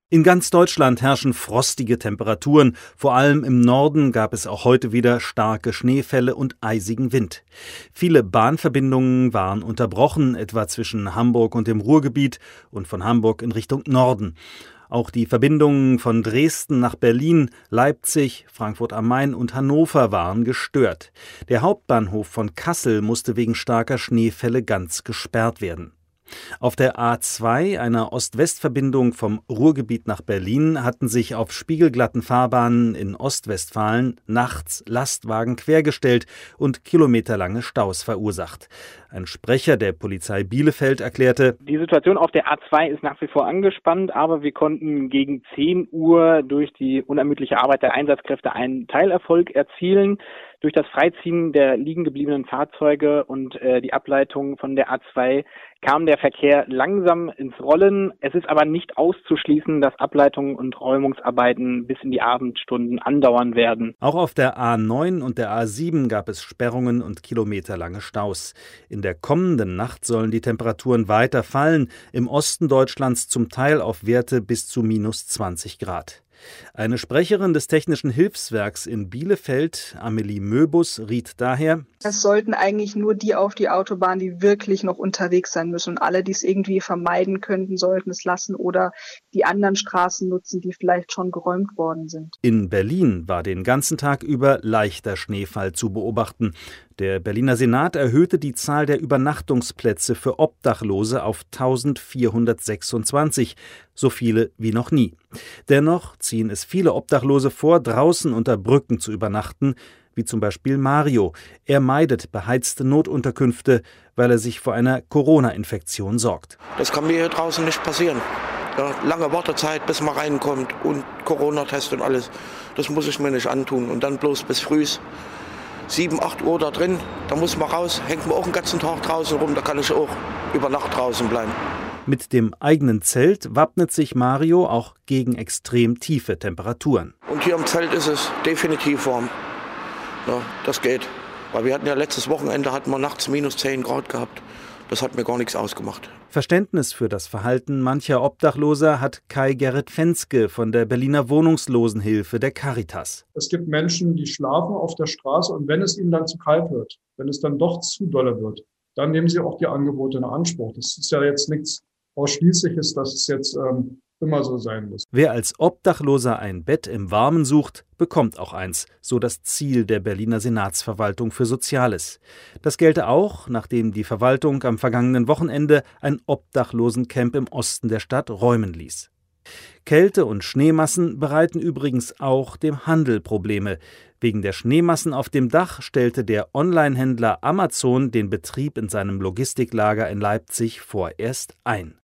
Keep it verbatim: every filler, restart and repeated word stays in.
In ganz Deutschland herrschen frostige Temperaturen. Vor allem im Norden gab es auch heute wieder starke Schneefälle und eisigen Wind. Viele Bahnverbindungen waren unterbrochen, etwa zwischen Hamburg und dem Ruhrgebiet und von Hamburg in Richtung Norden. Auch die Verbindungen von Dresden nach Berlin, Leipzig, Frankfurt am Main und Hannover waren gestört. Der Hauptbahnhof von Kassel musste wegen starker Schneefälle ganz gesperrt werden. Auf der A zwei, einer Ost-West-Verbindung vom Ruhrgebiet nach Berlin, hatten sich auf spiegelglatten Fahrbahnen in Ostwestfalen nachts Lastwagen quergestellt und kilometerlange Staus verursacht. Ein Sprecher der Polizei Bielefeld erklärte: Die Situation auf der A zwei ist nach wie vor angespannt, aber wir konnten gegen zehn Uhr durch die unermüdliche Arbeit der Einsatzkräfte einen Teilerfolg erzielen. Durch das Freiziehen der liegen gebliebenen Fahrzeuge und äh, die Ableitung von der A zwei kam der Verkehr langsam ins Rollen. Es ist aber nicht auszuschließen, dass Ableitungen und Räumungsarbeiten bis in die Abendstunden andauern werden. Auch auf der A neun und der A sieben gab es Sperrungen und kilometerlange Staus. In der kommenden Nacht sollen die Temperaturen weiter fallen, im Osten Deutschlands zum Teil auf Werte bis zu minus zwanzig Grad. Eine Sprecherin des Technischen Hilfswerks in Bielefeld, Amelie Möbus, riet daher: Es sollten eigentlich nur die auf die Autobahn, die wirklich noch unterwegs sein müssen. Und alle, die es irgendwie vermeiden könnten, sollten es lassen oder die anderen Straßen nutzen, die vielleicht schon geräumt worden sind. In Berlin war den ganzen Tag über leichter Schneefall zu beobachten. Der Berliner Senat erhöhte die Zahl der Übernachtungsplätze für Obdachlose auf eintausendvierhundertsechsundzwanzig, so viele wie noch nie. Dennoch ziehen es viele Obdachlose vor, draußen unter Brücken zu übernachten, wie zum Beispiel Mario. Er meidet beheizte Notunterkünfte, weil er sich vor einer Corona-Infektion sorgt. Das kann mir hier draußen nicht passieren. Ja, lange Wartezeit, bis man reinkommt und Corona-Test und alles. Das muss ich mir nicht antun. Und dann bloß bis früh sieben, acht Uhr da drin, da muss man raus, hängt man auch den ganzen Tag draußen rum, da kann ich auch über Nacht draußen bleiben. Mit dem eigenen Zelt wappnet sich Mario auch gegen extrem tiefe Temperaturen. Und hier im Zelt ist es definitiv warm. Ja, das geht. Weil wir hatten ja letztes Wochenende hatten wir nachts minus zehn Grad gehabt. Das hat mir gar nichts ausgemacht. Verständnis für das Verhalten mancher Obdachloser hat Kai-Gerrit Fenske von der Berliner Wohnungslosenhilfe der Caritas. Es gibt Menschen, die schlafen auf der Straße und wenn es ihnen dann zu kalt wird, wenn es dann doch zu dolle wird, dann nehmen sie auch die Angebote in Anspruch. Das ist ja jetzt nichts Ausschließliches, dass es jetzt ähm, immer so sein muss. Wer als Obdachloser ein Bett im Warmen sucht, bekommt auch eins, so das Ziel der Berliner Senatsverwaltung für Soziales. Das gelte auch, nachdem die Verwaltung am vergangenen Wochenende ein Obdachlosencamp im Osten der Stadt räumen ließ. Kälte und Schneemassen bereiten übrigens auch dem Handel Probleme. Wegen der Schneemassen auf dem Dach stellte der Onlinehändler Amazon den Betrieb in seinem Logistiklager in Leipzig vorerst ein.